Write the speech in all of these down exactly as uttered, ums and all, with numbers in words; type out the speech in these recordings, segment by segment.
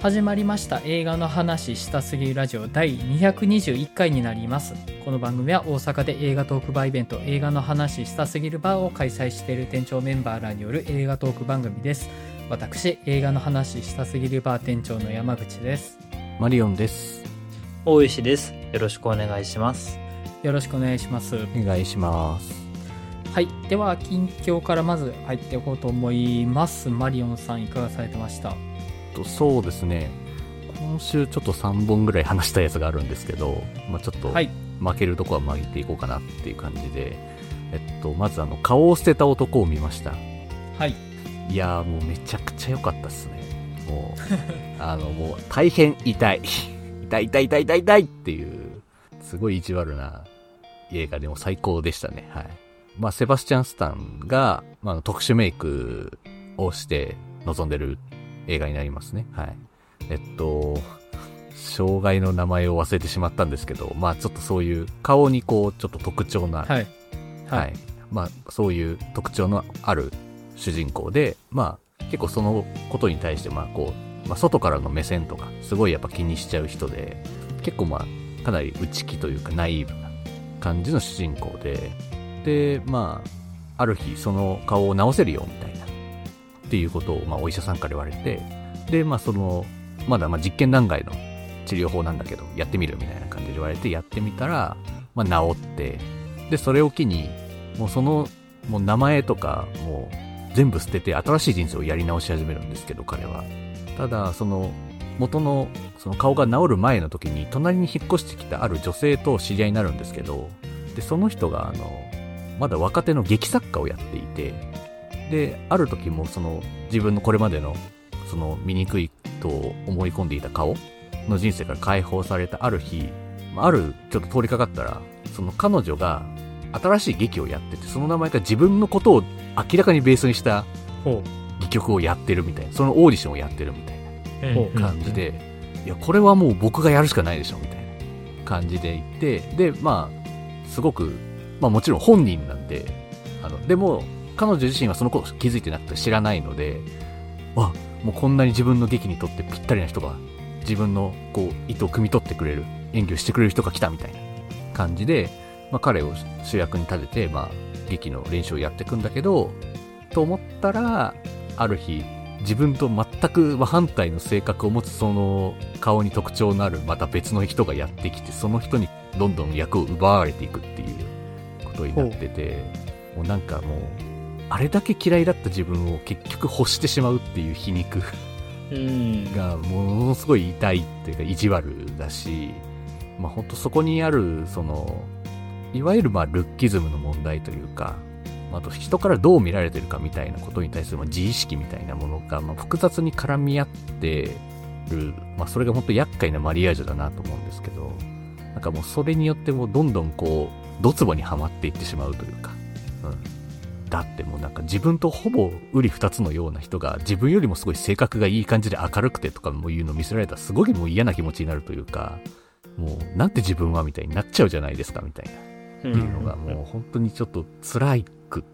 始まりました映画の話したすぎるラジオだいにひゃくにじゅういっかいになります。この番組は大阪で映画トークバーイベント映画の話したすぎるバーを開催している店長メンバーらによる映画トーク番組です。私、映画の話したすぎるバー店長の山口です。 マリオンです。 大石です。よろしくお願いします。 よろしくお願いします。 お願いします。 はい、では近況からまず入っていこうと思います。マリオンさんいかがされてました？ そうですね、今週ちょっとさんぼんぐらい話したやつがあるんですけど、まあ、ちょっと負けるとこは負けていこうかなっていう感じで、えっとまずあの顔を捨てた男を見ました。 はい。 いやーもうめちゃくちゃ良かったっすね。もうあのもう大変痛い痛い痛い痛い痛い痛いっていうすごい意地悪な映画でも最高でしたね。はい。まあセバスチャン・スタンが、まあ、特殊メイクをして臨んでる映画になりますね。はい。えっと、障害の名前を忘れてしまったんですけど、まあちょっとそういう顔にこうちょっと特徴のある、 はい。 はい。はい、まあそういう特徴のある主人公で、まあ結構そのことに対してまあこう、まあ外からの目線とかすごいやっぱ気にしちゃう人で、結構まあかなり内気というかナイーブな感じの主人公で、で、まあある日その顔を直せるよみたいな。っていうことを、まあ、お医者さんから言われて、で、まあ、その、まだ、まあ、実験段階の治療法なんだけど、やってみるみたいな感じで言われて、やってみたら、まあ、治って、で、それを機に、もうその、もう名前とか、もう、全部捨てて、新しい人生をやり直し始めるんですけど、彼は。ただ、その、元の、その顔が治る前の時に、隣に引っ越してきたある女性と知り合いになるんですけど、で、その人が、あの、まだ若手の劇作家をやっていて、で、ある時もその自分のこれまでのその醜いと思い込んでいた顔の人生から解放されたある日、あるちょっと通りかかったら、その彼女が新しい劇をやってて、その名前が自分のことを明らかにベースにした戯曲をやってるみたいな、そのオーディションをやってるみたいな感じで、いや、これはもう僕がやるしかないでしょみたいな感じで言って、で、まあ、すごく、まあもちろん本人なんで、あの、でも、彼女自身はそのこと気づいてなくて知らないので、あ、もうこんなに自分の劇にとってぴったりな人が自分のこう意図を汲み取ってくれる演技をしてくれる人が来たみたいな感じで、まあ、彼を主役に立てて、まあ、劇の練習をやっていくんだけど、と思ったらある日自分と全く真反対の性格を持つその顔に特徴のあるまた別の人がやってきて、その人にどんどん役を奪われていくっていうことになってて、もうなんかもうあれだけ嫌いだった自分を結局欲してしまうっていう皮肉がものすごい痛いっていうか意地悪だし、まあ本当そこにあるそのいわゆるまあルッキズムの問題というか、あと人からどう見られてるかみたいなことに対する自意識みたいなものがまあ複雑に絡み合ってる、まあそれが本当厄介なマリアージュだなと思うんですけど、なんかもうそれによってもうどんどんこうドツボにはまっていってしまうというか、うんだってもうなんか自分とほぼ瓜二つのような人が自分よりもすごい性格がいい感じで明るくてとかもいうのを見せられたらすごいもう嫌な気持ちになるというか、もうなんて自分はみたいになっちゃうじゃないですかみたいなっていうのがもう本当にちょっと辛いくって、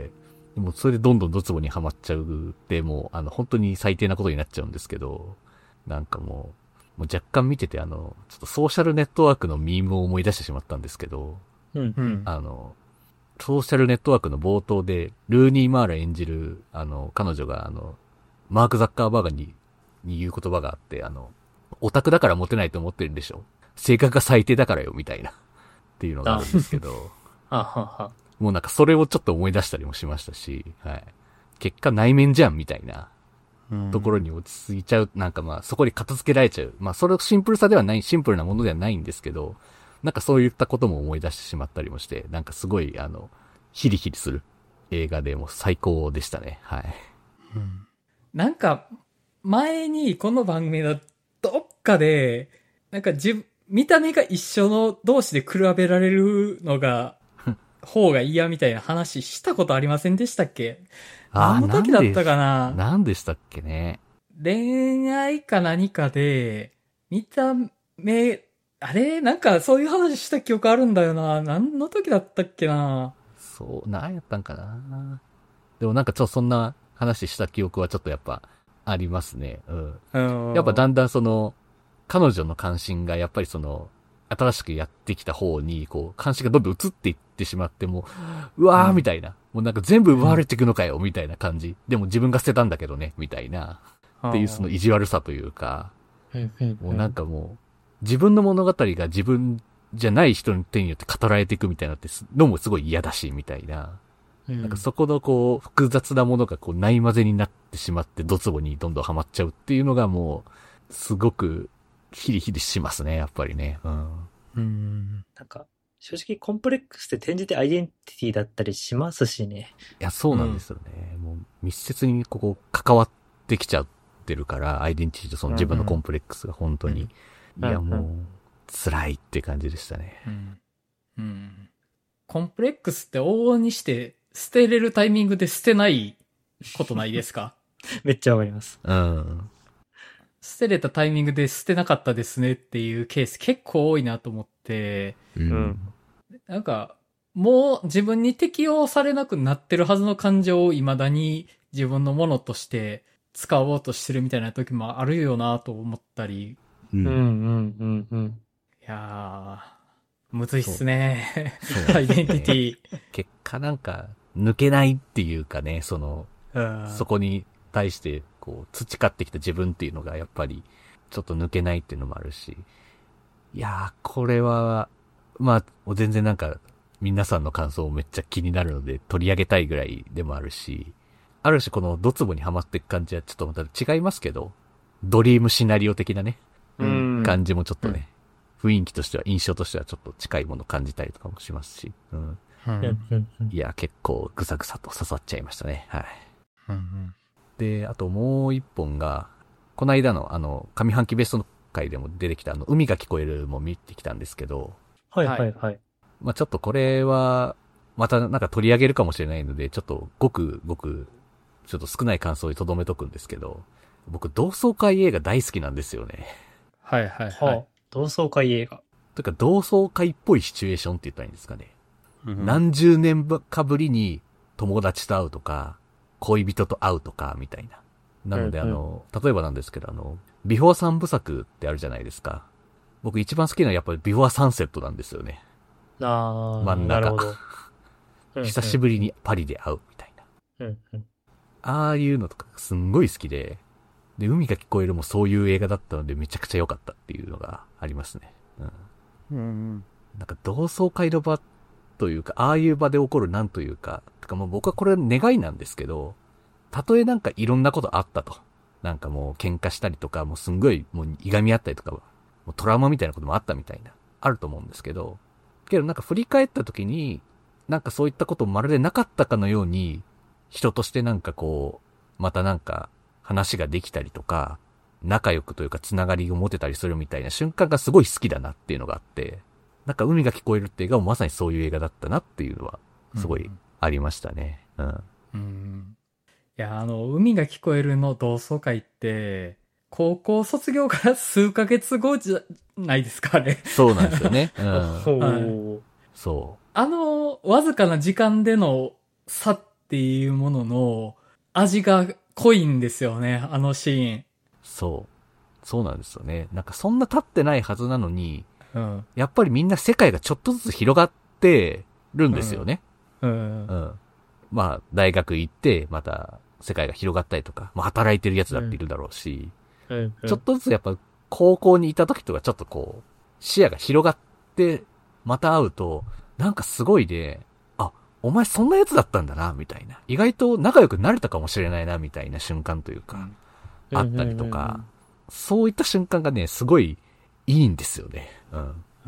もうそれでどんどんドツボにはまっちゃうってもうあの本当に最低なことになっちゃうんですけど、なんかもう、もう若干見ててあのちょっとソーシャルネットワークのミームを思い出してしまったんですけど、 うんうん、 あのソーシャルネットワークの冒頭で、ルーニー・マーラ演じる、あの、彼女が、あの、マーク・ザッカーバーガーに、に言う言葉があって、あの、オタクだからモテないと思ってるんでしょ？性格が最低だからよ、みたいな。っていうのがあるんですけど。 あはは。 もうなんかそれをちょっと思い出したりもしましたし、はい。結果内面じゃん、みたいな。ところに落ち着いちゃう。なんかまあ、そこに片付けられちゃう。まあ、それシンプルさではない、シンプルなものではないんですけど、なんかそういったことも思い出してしまったりもして、なんかすごい、あの、ヒリヒリする映画でも最高でしたね。はい。 うん、なんか、前にこの番組のどっかで、なんか自、見た目が一緒の同士で比べられるのが、方が嫌みたいな話したことありませんでしたっけ？あの時だったかな？ 何でしたっけね。 恋愛か何かで、見た目、あれなんかそういう話した記憶あるんだよな。何の時だったっけな。 そう、何やったんかな。でもなんかちょっとそんな話した記憶はちょっとやっぱありますね。うん。 うんやっぱだんだんその、彼女の関心がやっぱりその、新しくやってきた方に、こう、関心がどんどん移っていってしまっても、うわーみたいな、うん、もうなんか全部奪われていくのかよ、みたいな感じ。でも自分が捨てたんだけどね、みたいな。っていうその意地悪さというか、もうなんかもう、自分の物語が自分じゃない人の手によって語られていくみたいなってのもすごい嫌だし、みたいな。うん、なんかそこのこう、複雑なものがこう、ないまぜになってしまって、ドツボにどんどんハマっちゃうっていうのがもう、すごく、ヒリヒリしますね、やっぱりね。うん。 うん。なんか、正直コンプレックスって転じてアイデンティティだったりしますしね。 いや、そうなんですよね。うん、もう密接にここ関わってきちゃってるから、アイデンティティとその自分のコンプレックスが本当に。うんうん、いや、もう、辛いって感じでしたね。 うんうん、コンプレックスって往々にして、捨てれるタイミングで捨てないことないですか？ めっちゃわかります。 うん。 捨てれたタイミングで捨てなかったですねっていうケース結構多いなと思って、 うん、 なんか、もう自分に適用されなくなってるはずの感情を未だに自分のものとして使おうとしてるみたいな時もあるよなと思ったり。 うん、うん、うん、うん。 いやー、むずいっすね。アイデンティティ。 結果なんか、抜けないっていうかね、その、そこに対して、こう、培ってきた自分っていうのが、やっぱり、ちょっと抜けないっていうのもあるし。いやー、これは、まあ、全然なんか、皆さんの感想めっちゃ気になるので、取り上げたいぐらいでもあるし、ある種このドツボにはまっていく感じはちょっとまた違いますけど、ドリームシナリオ的なね、 うん、 感じもちょっとね、うん、雰囲気としては、印象としてはちょっと近いものを感じたりとかもしますし、うん。 うん、 いや、結構ぐさぐさと刺さっちゃいましたね。はい。 うんうん、 で、あともう一本が、この間のあの、上半期ベストの回でも出てきたあの、海が聞こえるも見てきたんですけど、 はいはいはい。 まあちょっとこれは、またなんか取り上げるかもしれないので、ちょっとごくごく、ちょっと少ない感想に留めとくんですけど、僕同窓会映画大好きなんですよね。 はいはいはい。はあ、 同窓会映画。 というか同窓会っぽいシチュエーションって言ったらいいんですかね。うん、何十年かぶりに友達と会うとか、恋人と会うとか、みたいな。なので、うんうん、あの、例えばなんですけど、あの、ビフォー三部作ってあるじゃないですか。僕一番好きなのはやっぱりビフォーサンセットなんですよね。 ああ、 真ん中。 なるほど。 久しぶりにパリで会うみたいな。うんうん、 ああいうのとかすんごい好きで、で、海が聞こえるもそういう映画だったのでめちゃくちゃ良かったっていうのがありますね。うん。 うんうん、 なんか同窓会の場というか、ああいう場で起こるなんというか、てかもう僕はこれ願いなんですけど、たとえなんかいろんなことあったと。なんかもう喧嘩したりとか、もうすんごいもういがみ合ったりとか、もうトラウマみたいなこともあったみたいな、あると思うんですけど、けどなんか振り返った時に、なんかそういったことまるでなかったかのように、人としてなんかこう、またなんか話ができたりとか、仲良くというかつながりを持てたりするみたいな瞬間がすごい好きだなっていうのがあって、なんか海が聞こえるって映画もまさにそういう映画だったなっていうのは、すごいありましたね。うん。 うん、いや、あの、海が聞こえるの同窓会って、高校卒業から数ヶ月後じゃないですかね。 そうなんですよね。うん。 はい、 そう。 あの、わずかな時間での差っていうものの味が濃いんですよね、あのシーン。 そう。そうなんですよね。なんかそんな経ってないはずなのに、 うん、やっぱりみんな世界がちょっとずつ広がってるんですよね。 うん。うん。 うん、まあ、大学行って、また世界が広がったりとか、まあ働いてるやつだっているだろうし、 うんうんうん、 ちょっとずつやっぱ高校にいた時とかちょっとこう、視野が広がって、また会うと、なんかすごいで、あ、お前そんなやつだったんだな、みたいな。意外と仲良くなれたかもしれないな、みたいな瞬間というか、うん、あったりとか、うんうんうん、そういった瞬間がね、すごいいいんですよね。うん。 うん、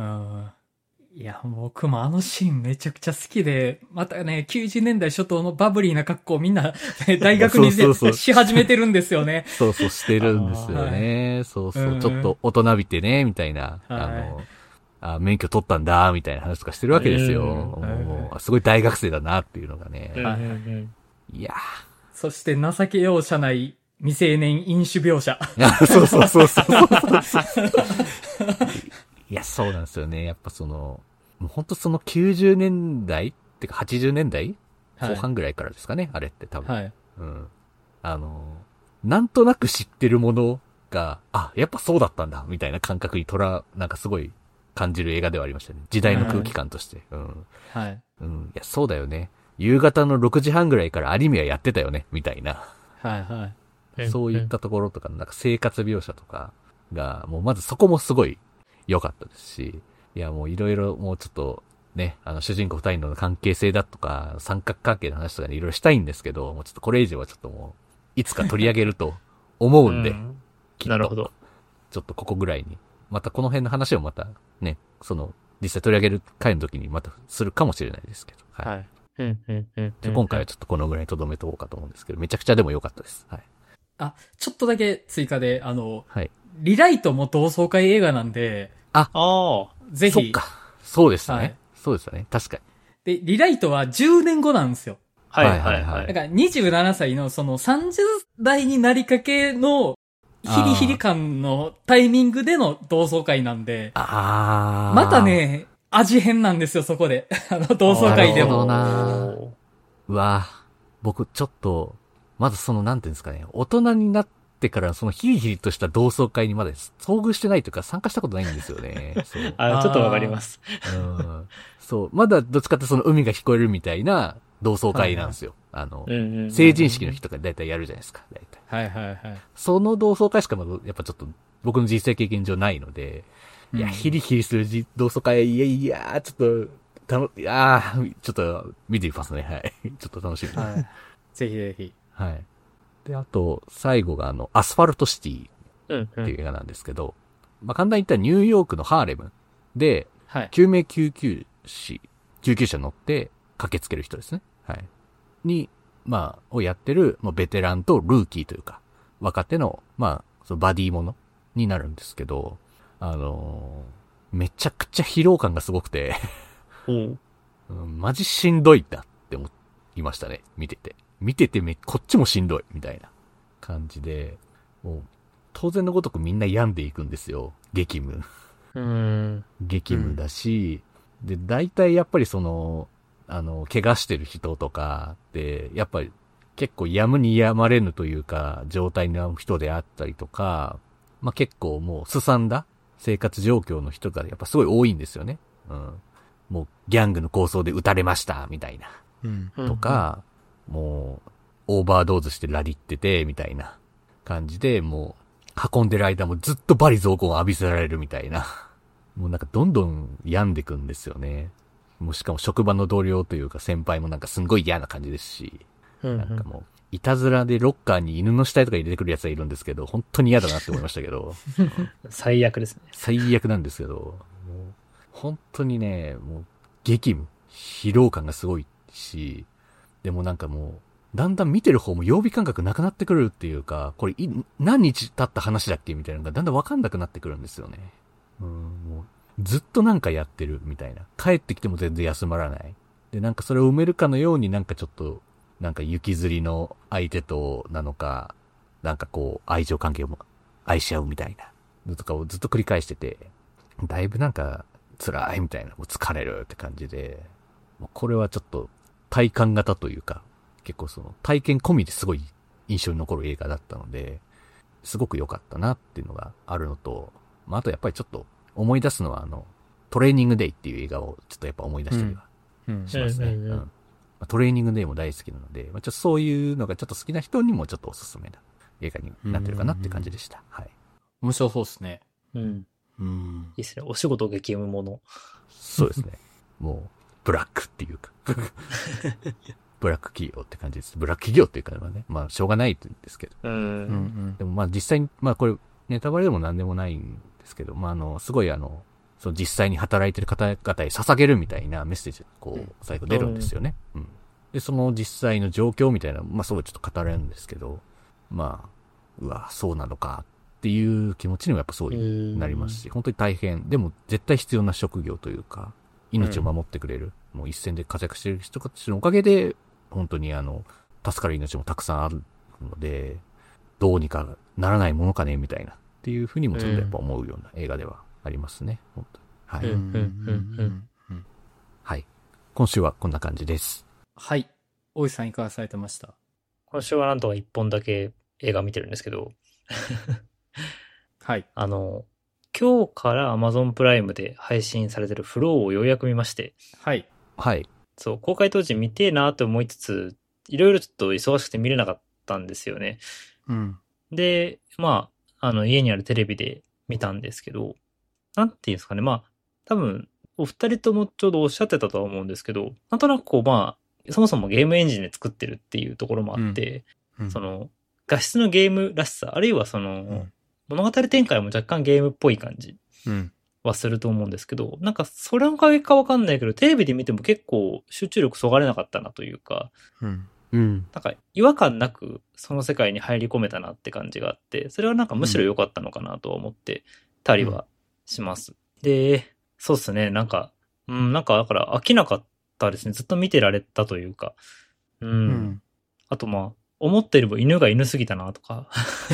いや、僕もあのシーンめちゃくちゃ好きで、またね、きゅうじゅうねんだい初頭のバブリーな格好をみんな、ね、大学にそうそうそうし始めてるんですよね。 そうそう、してるんですよね。そうそう、うん、ちょっと大人びてね、みたいな。はい、あの、あ、免許取ったんだ、みたいな話とかしてるわけですよ。もうすごい大学生だなっていうのがね。 はい、 いやそして情け容赦ない未成年飲酒描写。 そうそうそうそういや、そうなんですよね。やっぱその、もうほんとそのきゅうじゅうねんだいってかはちじゅうねんだい、はい、後半ぐらいからですかね、あれって多分。 はい。 うん。あの、 なんとなく知ってるものが、あ、やっぱそうだったんだ、みたいな感覚にとら、なんかすごい感じる映画ではありましたね。時代の空気感として。うん。 はい。 うん。いや、そうだよね。夕方のろくじはんぐらいからアニメはやってたよね、みたいな。 はいはい。 そういったところとか、なんか生活描写とかが、もうまずそこもすごい良かったですし、いや、もういろいろもうちょっと、ね、あの、主人公二人の関係性だとか、三角関係の話とかね、いろいろしたいんですけど、もうちょっとこれ以上はちょっともう、いつか取り上げると思うんで、うん、きっと。 なるほど。 ちょっとここぐらいに。またこの辺の話をまた、ね、その、実際取り上げる回の時にまたするかもしれないですけど。はい。はい、 うんうんうんうん、 今回はちょっとこのぐらいに留めとこうかと思うんですけど、めちゃくちゃでも良かったです。はい。 あ、ちょっとだけ追加で、あの、 はい。 リライトも同窓会映画なんで、 あ、 ああ、 ぜひ。 そっか。そうですね。はい、そうですね。確かに。 で、リライトはじゅうねんごなんですよ。 はいはいはい。 だからにじゅうななさいのそのさんじゅう代になりかけのヒリヒリ感のタイミングでの同窓会なんで、 あまたね、味変なんですよ、そこで。あの、同窓会でも。 なるほどな。うわ僕ちょっと、まずその、なんていうんですかね、大人になってからそのヒリヒリとした同窓会にまで遭遇してないというか参加したことないんですよね。そうあ、ちょっとわかります。 うん。そう。まだどっちかってその海が聞こえるみたいな同窓会なんですよ。はいはい、あの、うんうんうんうん、成人式の日とか大体やるじゃないですか、大体。 はいはいはい。 その同窓会しかまだやっぱちょっと僕の人生経験上ないので、いや、ヒリヒリする同窓会、いやいや、ちょっと、たの、いやちょっと見てみますね。はい。ちょっと楽しみ。 はい。ぜひぜひ。 はい。で、あと、最後があの、アスファルトシティっていう映画なんですけど、うんうん、まあ、簡単に言ったらニューヨークのハーレムで、はい、救命救急士、救急車乗って駆けつける人ですね。はい。に、まあ、をやってる、まあ、ベテランとルーキーというか、若手の、まあ、そのバディものになるんですけど、あのー、めちゃくちゃ疲労感がすごくて、 うんうん、マジしんどいなって思いましたね。見てて。見ててめ、こっちもしんどい、みたいな感じで、もう、当然のごとくみんな病んでいくんですよ。激務。 うん。 激務だし、うん、で、大体やっぱりその、あの、怪我してる人とかって、やっぱり結構やむにやまれぬというか、状態の人であったりとか、まあ、結構もうすさんだ生活状況の人がやっぱすごい多いんですよね。うん。もうギャングの抗争で撃たれました、みたいな。 うん。 とか、うん、もう、オーバードーズしてラリってて、みたいな感じで、もう、運んでる間もずっとバリ雑言を浴びせられるみたいな。もうなんかどんどん病んでくんですよね。もうしかも職場の同僚というか先輩もなんかすんごい嫌な感じですし、うんうん、なんかもう、いたずらでロッカーに犬の死体とか入れてくるやつがいるんですけど、本当に嫌だなって思いましたけど。 最悪ですね。 最悪なんですけど、もう本当にね、もう激務、疲労感がすごいし、でもなんかもう、だんだん見てる方も曜日感覚なくなってくるっていうか、これい何日経った話だっけみたいなのがだんだんわかんなくなってくるんですよね。うん、もうずっとなんかやってるみたいな。帰ってきても全然休まらない。で、なんかそれを埋めるかのようになんかちょっと、なんか行きずりの相手となのか、なんかこう愛情関係を愛し合うみたいなのとかをずっと繰り返してて、だいぶなんか辛いみたいな、もう疲れるって感じで、もうこれはちょっと体感型というか、結構その体験込みですごい印象に残る映画だったので、すごく良かったなっていうのがあるのと、まあ、あとやっぱりちょっと思い出すのはあの、トレーニングデイっていう映画をちょっとやっぱ思い出したりはしますね。うんうんうんトレーニングデイも大好きなので、まあ、ちょっとそういうのがちょっと好きな人にもちょっとおすすめな映画になってるかなって感じでした。はい。 面白そうですね。 うん。うん。いいですね。お仕事激務もの。 そうですね。もう、ブラックっていうか。ブラック企業って感じです。ブラック企業っていうかね、まあ、しょうがないんですけど。 うん。 でもまあ実際に、まあこれ、ネタバレでも何でもないんですけど、まああの、すごいあの、その実際に働いてる方々に捧げるみたいなメッセージがこう、最後出るんですよね。うん。うん、で、その実際の状況みたいな、まあすごいちょっと語れるんですけど、まあ、うわ、そうなのかっていう気持ちにもやっぱすごいなりますし、本当に大変。でも絶対必要な職業というか、命を守ってくれる、うん、もう一線で活躍してる人たちのおかげで、本当にあの、助かる命もたくさんあるので、どうにかならないものかねみたいなっていうふうにもちょっとやっぱ思うような映画ではありますね。本当にはい、うんうんうんうん。はい。今週はこんな感じです。 はい。大石さんいかがされてました？ 今週はなんとか一本だけ映画見てるんですけど、 はい。 あの、今日から Amazon プライムで配信されてるフローをようやく見まして、 はい。 はい。 そう、公開当時見てえなと思いつつ、いろいろちょっと忙しくて見れなかったんですよね。 うん。 で、まあ、あの、家にあるテレビで見たんですけど、なんていうんですかね、まあ、多分、お二人ともちょうどおっしゃってたとは思うんですけど、なんとなくこう、まあ、そもそもゲームエンジンで作ってるっていうところもあって、 うん、 その、画質のゲームらしさ、あるいはその、 うん、 物語展開も若干ゲームっぽい感じうん。 はすると思うんですけど、なんかそれのおかげかわかんないけど、テレビで見ても結構集中力そがれなかったなというか、 うん。 うん。 なんか違和感なくその世界に入り込めたなって感じがあって、それはなんかむしろ良かったのかなとは思ってたりはします。で、そうっすね、なんか、うん、なんかだから飽きなかったですね。ずっと見てられたというか。うん。 うん。 あとまあ、思ってれば犬が犬すぎたなとか。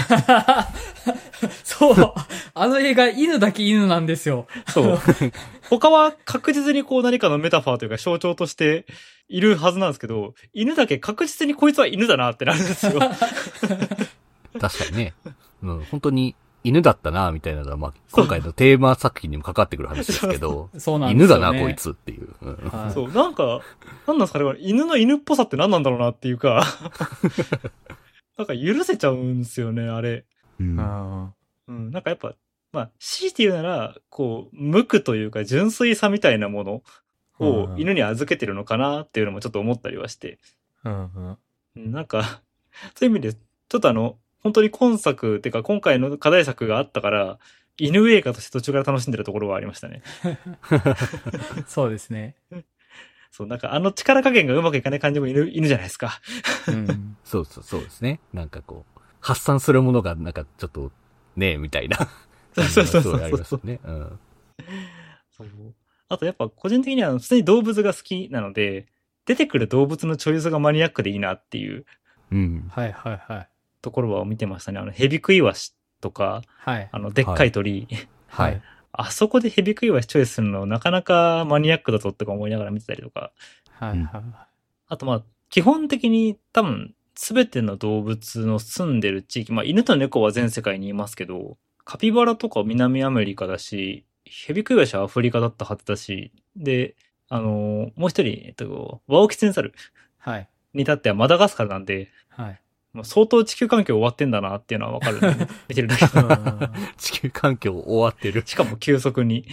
そう。あの映画、犬だけ犬なんですよ。 そう。他は確実にこう何かのメタファーというか象徴としているはずなんですけど、犬だけ確実にこいつは犬だなってなるんですよ。 確かにね。うん、本当に犬だったな、みたいなのは、まあ、今回のテーマ作品にもかかってくる話ですけど、 そうなんですよね。 犬だな、こいつっていう。うんはい、 そう、なんか、なんなんですかね、犬の犬っぽさって何なんだろうなっていうか、なんか許せちゃうんですよね、あれ。 うんうん、なんかやっぱ、まあ、強いて言うなら、こう、無垢というか純粋さみたいなものを犬に預けてるのかなっていうのもちょっと思ったりはして。 うんうん、 なんか、そういう意味で、ちょっとあの、本当に今作、ってか今回の課題作があったから、犬映画として途中から楽しんでるところはありましたね。 そうですね。 そう、なんかあの力加減がうまくいかない感じも犬、犬じゃないですか。 うん、 そうそうそうですね。なんかこう、発散するものがなんかちょっと、ねえ、みたいな。 そうそうそうそう。 ありますね。うん。 そう。あとやっぱ個人的には普通に動物が好きなので、出てくる動物のチョイスがマニアックでいいなっていう。 うん。 はいはいはい。 ところは見てましたね。あの、ヘビクイワシとか、 はい。 あの、でっかい鳥。 はい。はい、 あそこでヘビクイワシチョイスするのなかなかマニアックだぞとか思いながら見てたりとか。 はいはい。 あとまあ、基本的に多分、すべての動物の住んでる地域、まあ犬と猫は全世界にいますけど、カピバラとか南アメリカだし、ヘビクイワシはアフリカだったはずだし、で、あのー、もう一人、えっと、ワオキツネザルに至ってはマダガスカルなんで、 はい。 もう相当地球環境終わってんだなっていうのはわかる、ね、見てるだけ地球環境終わってる。 しかも急速に。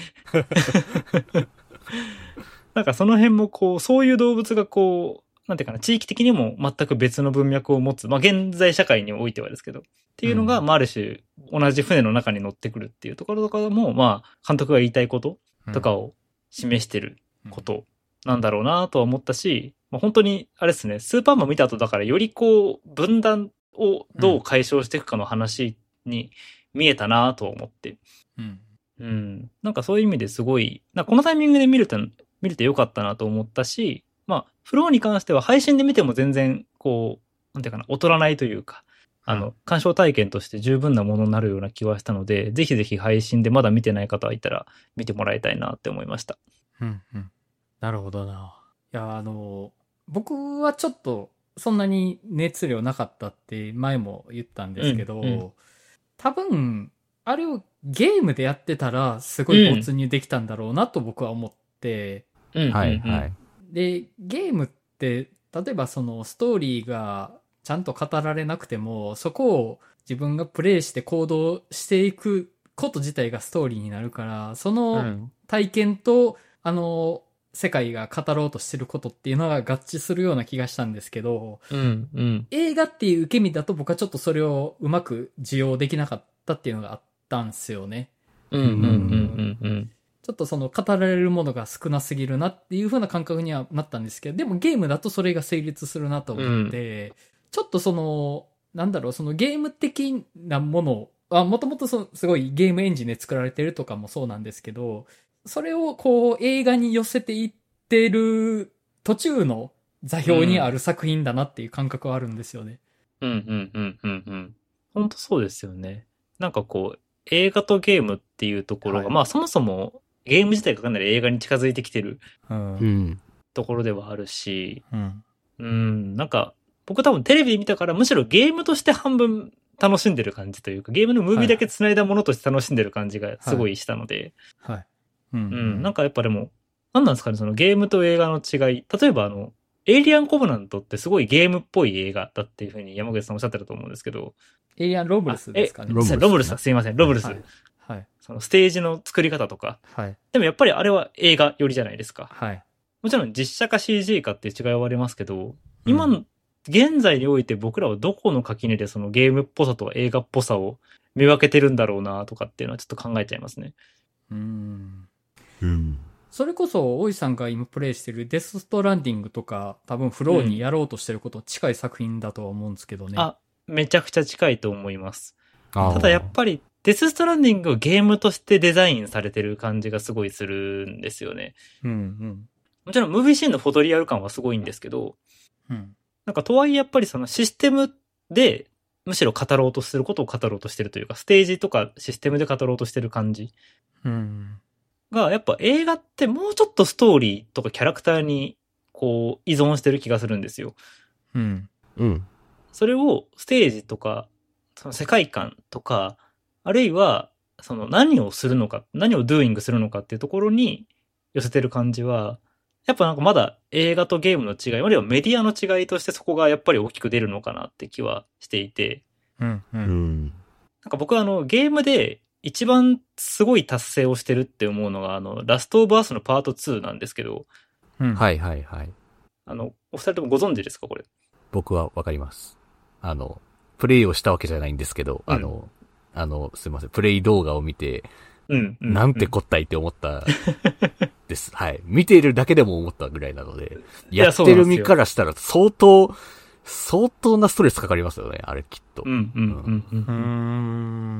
なんかその辺もこう、そういう動物がこう、なんていうかな、地域的にも全く別の文脈を持つ。まあ現在社会においてはですけど。っていうのが、うん、まあある種、同じ船の中に乗ってくるっていうところとかも、まあ監督が言いたいこととかを示してることなんだろうなとは思ったし、まあ、本当に、あれですね、スーパーマン見た後だからよりこう、分断をどう解消していくかの話に見えたなと思って。うん。うん。なんかそういう意味ですごい、なんかこのタイミングで見ると、見れてよかったなと思ったし、まあ、フローに関しては配信で見ても全然、こう、なんていうかな、劣らないというか、あの、鑑賞体験として十分なものになるような気はしたので、ぜひぜひ配信でまだ見てない方はいたら見てもらいたいなって思いました。 うんうん。なるほどな。いや、あの、僕はちょっとそんなに熱量なかったって前も言ったんですけど、うんうん、多分、あれをゲームでやってたらすごい没入できたんだろうなと僕は思って、 うん、はいはい。 で、ゲームって例えばそのストーリーがちゃんと語られなくても、そこを自分がプレイして行動していくこと自体がストーリーになるから、その体験と、うん、あの、世界が語ろうとしてることっていうのが合致するような気がしたんですけど、 うんうん、 映画っていう受け身だと僕はちょっとそれをうまく受容できなかったっていうのがあったんですよね。 うんうんうんうんうん。 ちょっとその語られるものが少なすぎるなっていう風な感覚にはなったんですけど、でもゲームだとそれが成立するなと思って、うん、ちょっとその、なんだろう、そのゲーム的なものは、もともとすごいゲームエンジンで作られてるとかもそうなんですけど、それをこう映画に寄せていってる途中の座標にある作品だなっていう感覚はあるんですよね。 うんうんうんうんうん。本当そうですよね。なんかこう、映画とゲームっていうところが、はい、まあそもそもゲーム自体がかなり映画に近づいてきてる、うん、ところではあるし、うん、うん、なんか僕多分テレビで見たからむしろゲームとして半分楽しんでる感じというか、ゲームのムービーだけ繋いだものとして楽しんでる感じがすごいしたので。 はい。はい、うん、 うん。なんかやっぱでも、なんなんですかね、そのゲームと映画の違い。例えばあの、エイリアンコブナントってすごいゲームっぽい映画だっていうふうに山口さんおっしゃってたと思うんですけど。 エイリアンロブルスですかね。 ロブルス。ロブルス、すいません、ロブルス。はい。 はい、 そのステージの作り方とか。 はい。 でもやっぱりあれは映画寄りじゃないですか。 はい。 もちろん実写か シージー かっていう違いはありますけど、今の、うん、現在において僕らはどこの垣根でそのゲームっぽさと映画っぽさを見分けてるんだろうなとかっていうのはちょっと考えちゃいますね。 うーん。 うん。 それこそ、大井さんが今プレイしてるデスストランディングとか、多分フローにやろうとしてること近い作品だとは思うんですけどね。 うん、あ、めちゃくちゃ近いと思います。ただやっぱりデスストランディングはゲームとしてデザインされてる感じがすごいするんですよね。 うんうん。 もちろんムービーシーンのフォトリアル感はすごいんですけど、 うん。 なんかとはいえやっぱりそのシステムでむしろ語ろうとすることを語ろうとしてるというか、ステージとかシステムで語ろうとしてる感じ。 うん。 が、やっぱ映画ってもうちょっとストーリーとかキャラクターにこう依存してる気がするんですよ。 うん。 うん。 それをステージとか、その世界観とか、あるいはその何をするのか、何をドゥーイングするのかっていうところに寄せてる感じは、やっぱなんかまだ映画とゲームの違い、あるいはメディアの違いとしてそこがやっぱり大きく出るのかなって気はしていて。 うんうん。 うん。 なんか僕はあのゲームで一番すごい達成をしてるって思うのが、あの、ラストオブアースのパートツーなんですけど。 うん、 はいはいはい。 あの、お二人ともご存知ですかこれ。 僕はわかります。あの、プレイをしたわけじゃないんですけど、 うん、 あの、あの、すいません、プレイ動画を見て、 うん、うん。 なんてこったいって思ったです。はい。見ているだけでも思ったぐらいなので、やってる身からしたら相当、相当なストレスかかりますよね、あれきっと。 うん、うん、うん、うん。 うん。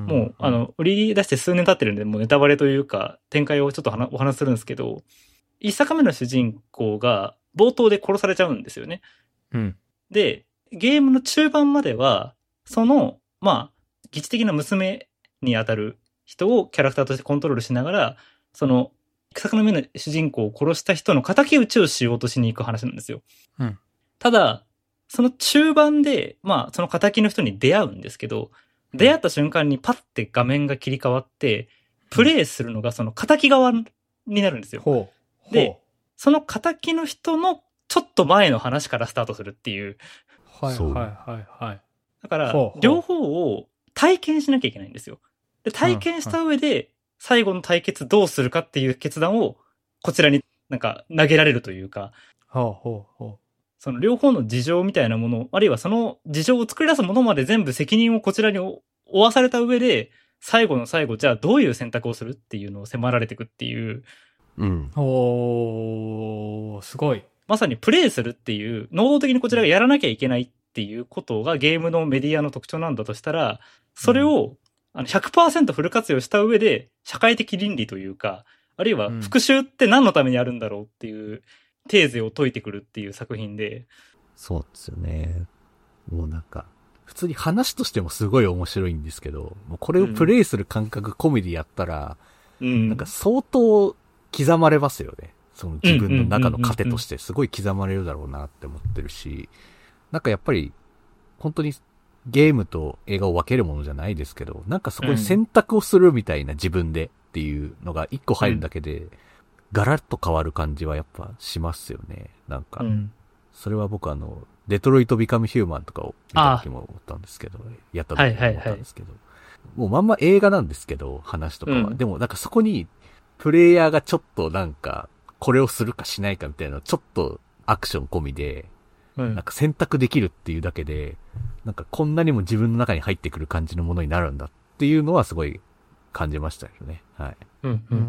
もう、あの、売り出して数年経ってるんで、もうネタバレというか、展開をちょっとお話しするんですけど、一作目の主人公が冒頭で殺されちゃうんですよね。 うん。で、 ゲームの中盤までは、その、まあ、疑似的な娘にあたる人をキャラクターとしてコントロールしながら、その、一作目の主人公を殺した人の敵討ちをしようとしに行く話なんですよ。 うん。 ただ、その中盤で、まあ、その敵の人に出会うんですけど、出会った瞬間にパッて画面が切り替わって、プレイするのがその敵側になるんですよ。 ほう。 で、その敵の人のちょっと前の話からスタートするっていう。 はいはいはいはい。 だから、両方を体験しなきゃいけないんですよ。で、体験した上で、最後の対決どうするかっていう決断を、こちらになんか投げられるというか。 ほうほうほう。 その両方の事情みたいなもの、あるいはその事情を作り出すものまで全部責任をこちらに負わされた上で、最後の最後、じゃあどういう選択をするっていうのを迫られていくっていう。 うん。 おー、すごい。 まさにプレイするっていう、能動的にこちらがやらなきゃいけないっていうことがゲームのメディアの特徴なんだとしたら、それを ひゃくパーセント フル活用した上で、社会的倫理というか、あるいは復讐って何のためにあるんだろうっていう、テーゼを解いてくるっていう作品で。 そうですよね。もうなんか、普通に話としてもすごい面白いんですけど、もうこれをプレイする感覚込みでやったら、うん、なんか相当刻まれますよね。その自分の中の糧としてすごい刻まれるだろうなって思ってるし、なんかやっぱり、本当にゲームと映画を分けるものじゃないですけど、なんかそこに選択をするみたいな自分でっていうのが一個入るだけで、うん、ガラッと変わる感じはやっぱしますよね。なんか、うん、それは僕あの、デトロイトビカムヒューマンとかを見た時も思ったんですけど、やった時も思ったんですけど、はいはいはい、もうまんま映画なんですけど、話とかは。うん、でもなんかそこに、プレイヤーがちょっとなんか、これをするかしないかみたいな、ちょっとアクション込みで、うん、なんか選択できるっていうだけで、なんかこんなにも自分の中に入ってくる感じのものになるんだっていうのはすごい感じましたよね。はい。 うんうんうん。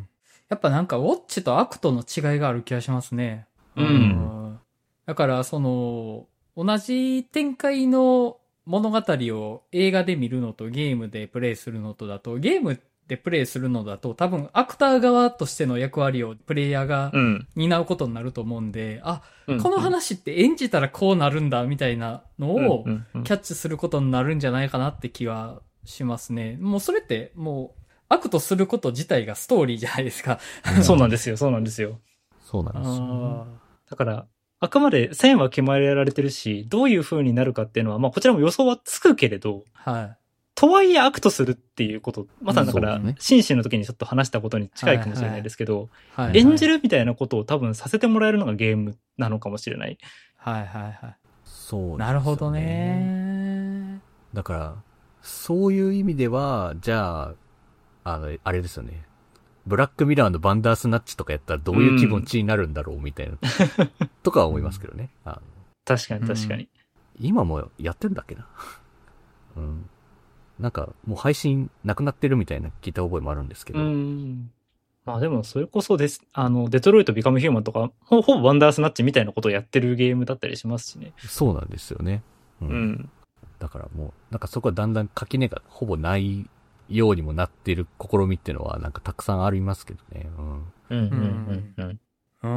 やっぱなんかウォッチとアクトの違いがある気がしますね。 うん。うん、 だからその、同じ展開の物語を映画で見るのとゲームでプレイするのとだと、ゲームでプレイするのだと多分アクター側としての役割をプレイヤーが担うことになると思うんで、うん、あ、うん、この話って演じたらこうなるんだみたいなのをキャッチすることになるんじゃないかなって気はしますね。もうそれってもうアクトすること自体がストーリーじゃないですか。 そうなんですよ、そうなんですよ。 そうなんですよ、ね。 だから、 あくまで線は決められてるし、どういう風になるかっていうのは、まあこちらも予想はつくけれど、 はい。 とはいえアクトするっていうこと、まさにだから、 そうですね紳士の時にちょっと話したことに近いかもしれないですけど、 はいはい、 演じるみたいなことを多分させてもらえるのがゲームなのかもしれない。 はいはいはい。 そうですよね。 なるほどね。 だから、そういう意味では、じゃあ、あの、あれですよね。ブラックミラーのバンダースナッチとかやったらどういう気持ちになるんだろうみたいな、とかは思いますけどね。あの確かに確かに。 今もやってるんだっけな。うん。なんか、もう配信なくなってるみたいな聞いた覚えもあるんですけど。 うん。まあでもそれこそです。あの、デトロイトビカムヒューマンとか、ほほぼバンダースナッチみたいなことをやってるゲームだったりしますしね。 そうなんですよね。うん。 うん。 だからもう、なんかそこはだんだん垣根がほぼないようにもなっている試みっていうのはなんかたくさんありますけどね。うん。 うんうんうんうん。 うん。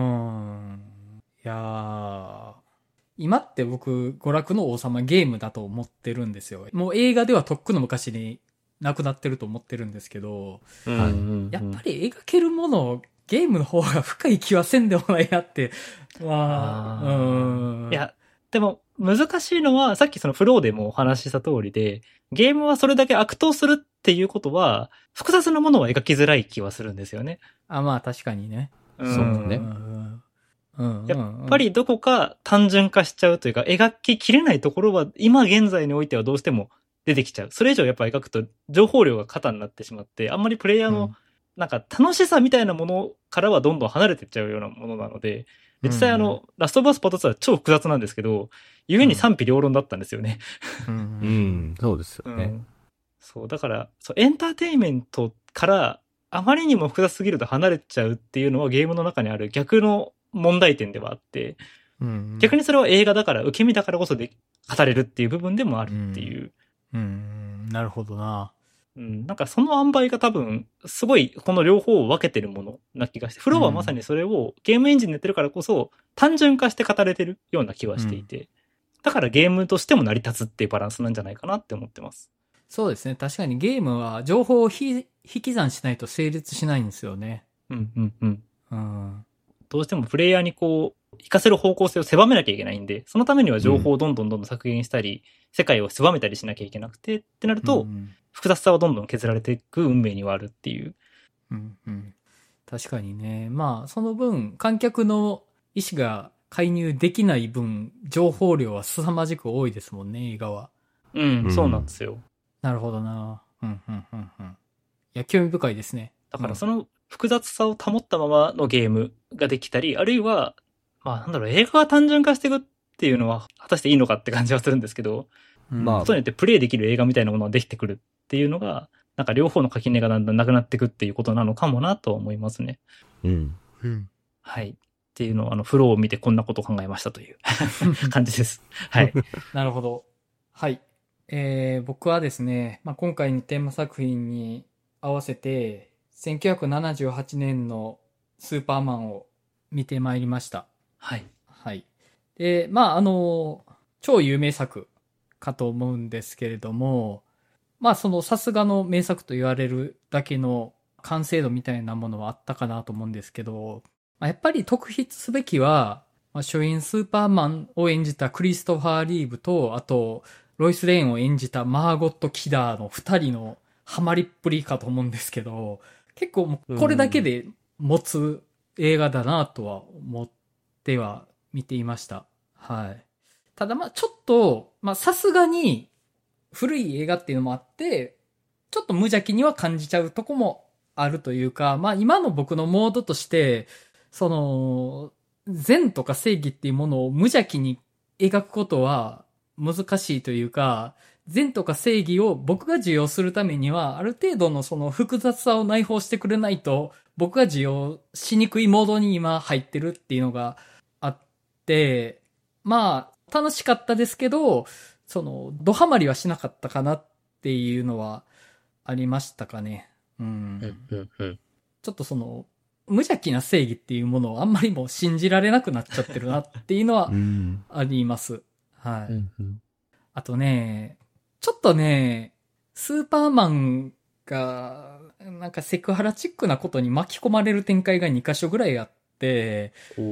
いやー、今って僕、娯楽の王様ゲームだと思ってるんですよ。もう映画ではとっくの昔になくなってると思ってるんですけど、 うんうんうん、 やっぱり描けるもの、ゲームの方が深い気はせんでもないなって。まあ、 あうん。 いや、でも難しいのは、さっきそのフローでもお話しした通りで、ゲームはそれだけ悪闘するっていうことは、複雑なものは描きづらい気はするんですよね。 あ、まあ確かにね。 うん、 そうですね。 うんうんうん、 やっぱりどこか単純化しちゃうというか、描ききれないところは、今現在においてはどうしても出てきちゃう。それ以上やっぱ描くと情報量が過多になってしまって、あんまりプレイヤーのなんか楽しさみたいなものからはどんどん離れていっちゃうようなものなので、実際あの、うん、ラストバースパートツーは超複雑なんですけど、故に賛否両論だったんですよね。 うん、うん、そうですよね。 うん、そう、だから、そう、エンターテインメントからあまりにも複雑すぎると離れちゃうっていうのはゲームの中にある逆の問題点ではあって、うんうん、逆にそれは映画だから、受け身だからこそで語れるっていう部分でもあるっていう。 うん、うん、なるほどな。 うん、なんかその塩梅が多分、すごいこの両方を分けてるものな気がして、フローはまさにそれをゲームエンジンでやってるからこそ、単純化して語れてるような気はしていて、うん、だからゲームとしても成り立つっていうバランスなんじゃないかなって思ってます。 そうですね。確かにゲームは情報を引き算しないと成立しないんですよね。 うんうんうん。 うん、 どうしてもプレイヤーにこう、活かせる方向性を狭めなきゃいけないんで、そのためには情報をどんどんどんどん削減したり、うん、世界を狭めたりしなきゃいけなくてってなると、うんうん、複雑さはどんどん削られていく運命にはあるっていう。 うんうん、確かにね。まあ、その分、観客の意思が介入できない分、情報量は凄まじく多いですもんね、映画は。 うん、うん、そうなんですよ。 なるほどな。うんうんうんうん。いや、興味深いですね。 だからその複雑さを保ったままのゲームができたり、あるいは、まあなんだろう、映画が単純化していくっていうのは果たしていいのかって感じはするんですけど、まあ、ことによってプレイできる映画みたいなものができてくるっていうのが、なんか両方の垣根がだんだんなくなっていくっていうことなのかもなと思いますね。 うん。 うん。 はい。っていうのを、あの、フローを見てこんなことを考えましたという感じです。はい。 なるほど。はい。えー、僕はですね、まあ、今回のテーマ作品に合わせて、せんきゅうひゃくななじゅうはちねんのスーパーマンを見てまいりました。 はい。 はい。で、まあ、あの、超有名作かと思うんですけれども、まあ、そのさすがの名作と言われるだけの完成度みたいなものはあったかなと思うんですけど、まあ、やっぱり特筆すべきは、まあ、主演スーパーマンを演じたクリストファー・リーブと、あと、ロイス・レーンを演じたマーゴット・キダーの二人のハマりっぷりかと思うんですけど、結構これだけで持つ映画だなとは思っては見ていました。はい。ただまあちょっと、まあさすがに古い映画っていうのもあって、ちょっと無邪気には感じちゃうとこもあるというか、まあ今の僕のモードとして、その、善とか正義っていうものを無邪気に描くことは難しいというか、善とか正義を僕が受容するためには、ある程度のその複雑さを内包してくれないと、僕が受容しにくいモードに今入ってるっていうのがあって、まあ、楽しかったですけど、その、ドハマりはしなかったかなっていうのはありましたかね。うん。 うんうんうん、 ちょっとその、無邪気な正義っていうものをあんまりもう信じられなくなっちゃってるなっていうのはあります。はい、 うんうん。 あとね、ちょっとね、スーパーマンが、なんかセクハラチックなことに巻き込まれる展開がに箇所ぐらいあって、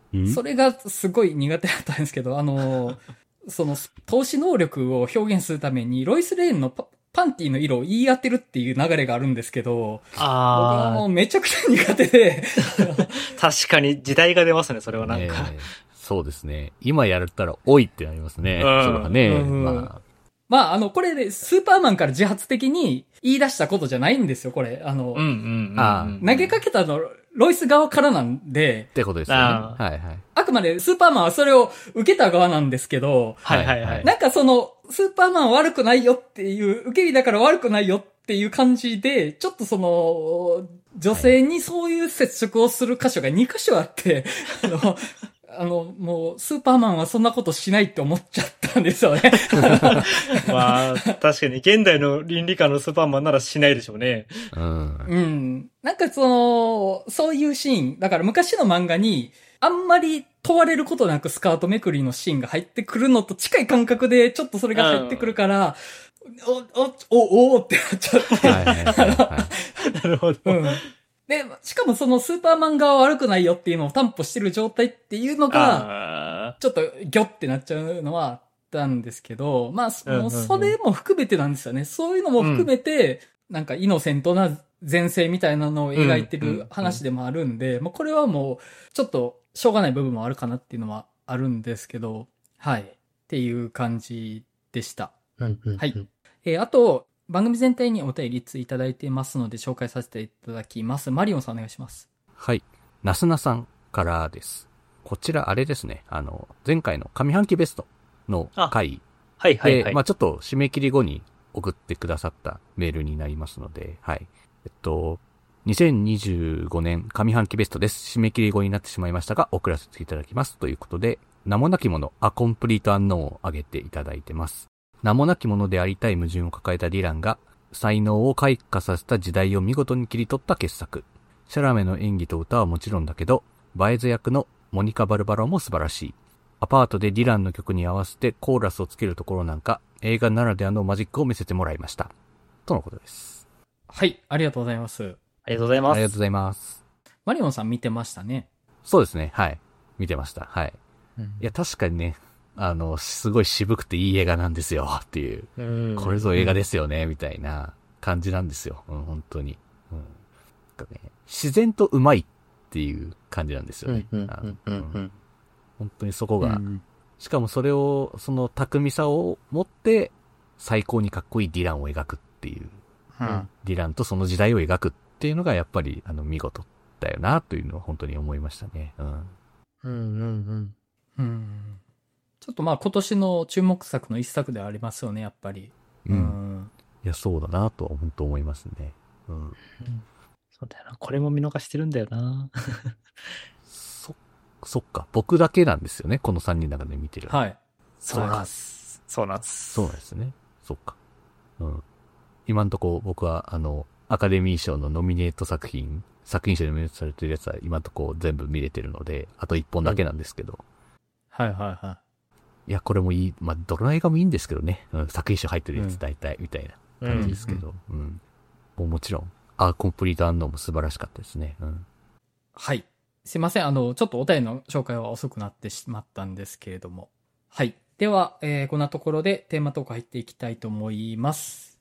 んそれがすごい苦手だったんですけど、あの、その、透視能力を表現するために、ロイス・レーンのパパンティの色を言い当てるっていう流れがあるんですけど、僕はもあうめちゃくちゃ苦手で、 あ、確かに時代が出ますね、それはなんか。 えーそうですね。今やったら、おいってなりますね。 うんそれはね。 うんままあ、あの、これで、スーパーマンから自発的に言い出したことじゃないんですよ、これ。あの、 うんうんうんうん。 あ投げかけたの、ロイス側からなんであ、っ、てことですよね。 あーはいはい。 あくまでスーパーマンはそれを受けた側なんですけど、 はいはいはい。 なんかその、スーパーマンは悪くないよっていう、受け身だから悪くないよっていう感じで、ちょっとその、女性にそういう接触をする箇所がに箇所あって、あの、あの、もう、スーパーマンはそんなことしないって思っちゃったんですよね。 まあ、確かに現代の倫理観のスーパーマンならしないでしょうね。 うん。 うん。なんかその、そういうシーン、だから昔の漫画に、あんまり問われることなくスカートめくりのシーンが入ってくるのと近い感覚で、ちょっとそれが入ってくるから、お、お、お、おーってなっちゃって。 はいはいはいはい。 なるほど。 うん。で、しかもそのスーパーマン側は悪くないよっていうのを担保してる状態っていうのが、 あちょっとギョってなっちゃうのはあったんですけど、まあ、そうんうんうんそれも含めてなんですよね。そういうのも含めて、なんかイノセントな前世みたいなのを描いてる話でもあるんで、まあこれはもう、ちょっとしょうがない部分もあるかなっていうのはあるんですけど、はい。っていう感じでした。 ーうんうんうんはい。えーあと、番組全体にお便りついただいてますので紹介させていただきます。マリオンさんお願いします。 はい。なすなさんからです。こちらあれですね。あの、前回の上半期ベストの回で、 はいはいはい。 まあちょっと締め切り後に送ってくださったメールになりますので、はい。えっと、にせんにじゅうごねん上半期ベストです。締め切り後になってしまいましたが、送らせていただきます。ということで、名もなきもの、アコンプリートアンノーンを挙げていただいてます。名もなきものでありたい矛盾を抱えたディランが、才能を開花させた時代を見事に切り取った傑作。シャラメの演技と歌はもちろんだけど、バエズ役のモニカ・バルバロも素晴らしい。アパートでディランの曲に合わせてコーラスをつけるところなんか、映画ならではのマジックを見せてもらいました。とのことです。 はい、ありがとうございます。 ありがとうございます。 ありがとうございます。 マリオンさん見てましたね。 そうですね。はい。見てました。はい。 うんいや、確かにね、あの、すごい渋くていい映画なんですよ。っていう。 うんこれぞ映画ですよね、みたいな感じなんですよ。うん、本当に。うん。なんかね、自然とうまいっていう感じなんですよね。 うんうんあうんうんうん本当にそこが、 うんしかもそれを、その巧みさを持って、最高にかっこいいディランを描くっていう。 うんディランとその時代を描くっていうのがやっぱり、あの、見事だよな、というのは本当に思いましたね。うん。 うんうんうん。 うんちょっとまあ今年の注目作の一作ではありますよね、やっぱり。 うん。 うんいや、そうだな、とは本当思いますね。うん。 そうだよな。これも見逃してるんだよな。 そ、そっか。僕だけなんですよね。このさんにんの中で見てる。 はい。 そうなんです。そうなんです。 そうなんですね。そっか。うん。今んとこ僕は、あの、アカデミー賞のノミネート作品、作品賞にノミネートされてるやつは今んとこ全部見れてるので、あといっぽんだけなんですけど。 はいはいはいや、これもいい。まあ、どの映画もいいんですけどね。うん、作品賞入ってるやうんつ大体、みたいな感じですけど。うん。もうもちろん、アーコンプリートアンノーンも素晴らしかったですね。うん。 い。はい。すいません。あの、ちょっとお便りの紹介は遅くなってしまったんですけれども。はい。では、えーこんなところでテーマトーク入っていきたいと思います。